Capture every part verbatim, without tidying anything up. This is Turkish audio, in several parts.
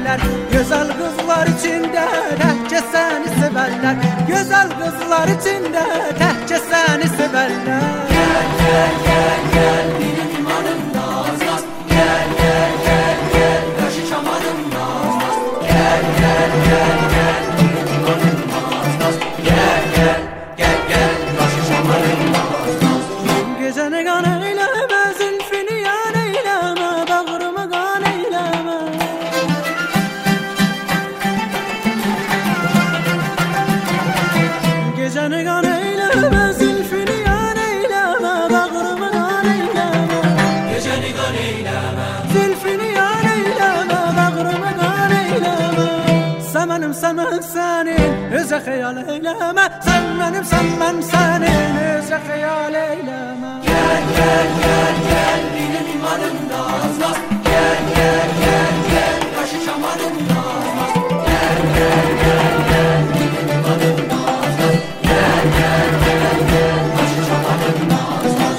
severler. Güzel kızlar içinde tehce seni severler. Güzel kızlar içinde tehce seni severler. Gel gel gel gel benim imanım naz naz. Gel gel gel gel kaşı çamanım naz naz. Gel gel gel gel benim imanım naz naz. Gel gel gel gel kaşı çamanım naz naz. Geceni kan eyleme, zülfünü yan eyleme, bağrımı kan eyleme. Geceni kan eyleme, zülfünü yan eyleme, bağrımı kan eyleme. Geceni kan eyleme, Zülfünü yan eyleme, bağrımı kan eyleme. Sen benim, sen ben senin, öze hayal eyleme. Sen benim, sen ben senin, öze hayal eyleme. gel gel gel gel benim imanım naz naz. Gel gel gel gel kaşı çamanım naz naz. Gel gel gel gel benim imanım naz naz. Gel gel gel gel kaşı çamanım naz naz.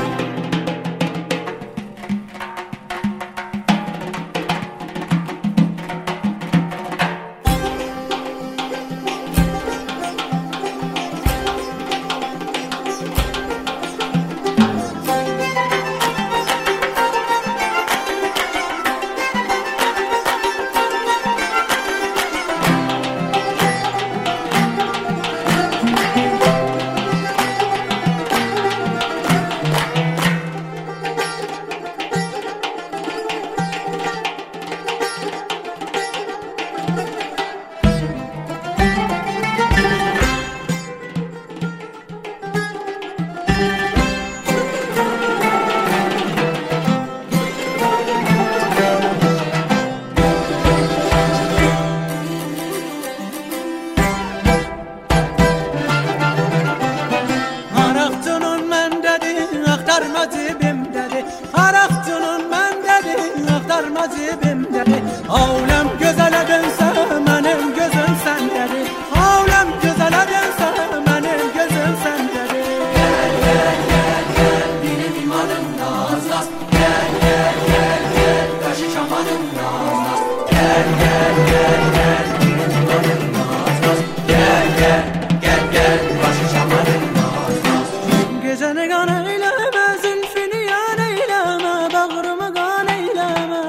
Araktının mendedir, aktarma cibimdedir. Araktının mendedir, aktarma cibimdedir. Alem gözele dönse, benim gözüm sendedir. Alem gözele dönse, benim gözüm sendedir. Gel gel gel gel benim imanım naz naz. Gel gel gel gel kaşı çamanım naz naz. Gel gel gel gel benim imanım naz naz. Gel gel gel gel kaşı çamanım naz naz. Geceni kan eyleme, zülfünü yan eyleme, bağrımı kan eyleme.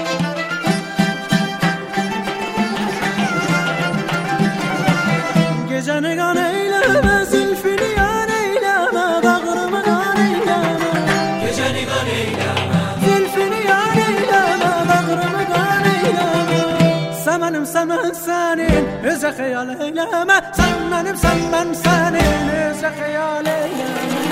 Geceni kan eyleme, zülfünü yan eyleme, bağrımı kan eyleme. Geceni kan eyleme, Zülfünü yan eyleme, bağrımı kan eyleme. Sen benim, sen ben senin, öze hayal eyleme. Sen benim, sen ben senin, öze hayal eyleme.